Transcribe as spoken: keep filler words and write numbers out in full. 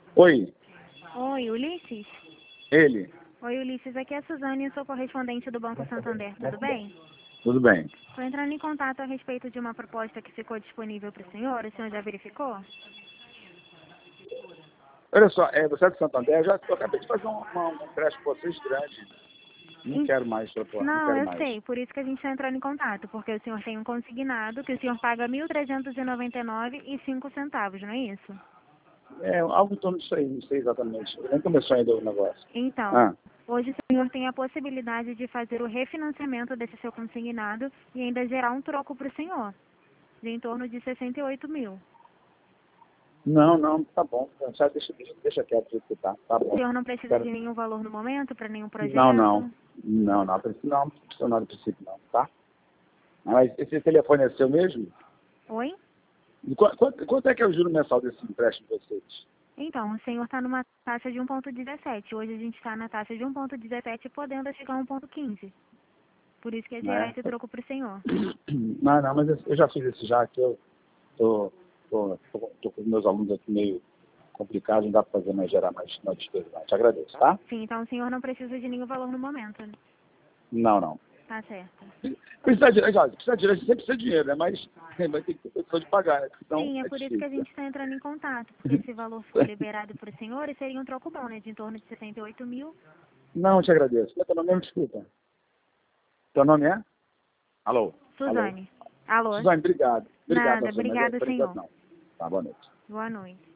Oi, Oi, Ulisses? ele. Oi, Ulisses, aqui é a Suzane, eu sou correspondente do Banco Santander, tudo bem? Tudo bem. Estou entrando em contato a respeito de uma proposta que ficou disponível para o senhor, o senhor já verificou? Olha só, é, você é de Santander, eu já eu acabei de fazer um, uma, um empréstimo com vocês grande. Não Em- quero mais propor, não Não, quero eu mais. sei, por isso que a gente está entrando em contato, porque o senhor tem um consignado que o senhor paga mil trezentos e noventa e nove reais e cinco centavos, não é isso? É algo em torno disso aí, não sei exatamente. Nem começou ainda o negócio. Então, Ah, hoje o senhor tem a possibilidade de fazer o refinanciamento desse seu consignado e ainda gerar um troco para o senhor, de em torno de sessenta e oito mil. não, não, tá bom. Já deixa, deixa, deixa quieto do jeito que tá. Tá O bom. senhor não precisa de Quero- nenhum valor no momento para nenhum Não, não. projeto? Não, não, a princípio não, não precisa nada a princípio não, tá? Mas esse telefone é seu mesmo? Oi? E qu- quanto, quanto é que é o juro mensal desse empréstimo de vocês? Então, o senhor está numa taxa de um vírgula dezessete. Hoje a gente está na taxa de um vírgula dezessete, podendo chegar a um vírgula quinze. Por isso que é Não gerar é? esse troco para o senhor. Não, não, mas eu eu já fiz esse já, que eu tô, tô, tô, tô com meus alunos aqui meio complicados, não dá para fazer mais, gerar mais, mais despesa. Não. Te agradeço, tá? Sim, então o senhor não precisa de nenhum valor no momento. Não, não. Tá certo. Precisa de, olha, precisa de dinheiro, sempre precisa de dinheiro, né? Mas vai ter que ter condição de pagar, né? Então Sim, é é por isso que a difícil. gente está entrando em contato, porque esse valor ficou liberado para o senhor e seria um troco bom, né? De em torno de sessenta e oito mil. Não, te agradeço. Qual é teu nome mesmo? Desculpa. Teu nome é? Alô? Alô? Suzane. Alô? Suzane, obrigado. Obrigado, Nada, Suzane, mas é obrigada, por enquanto senhor. não. Tá, boa noite. Boa noite.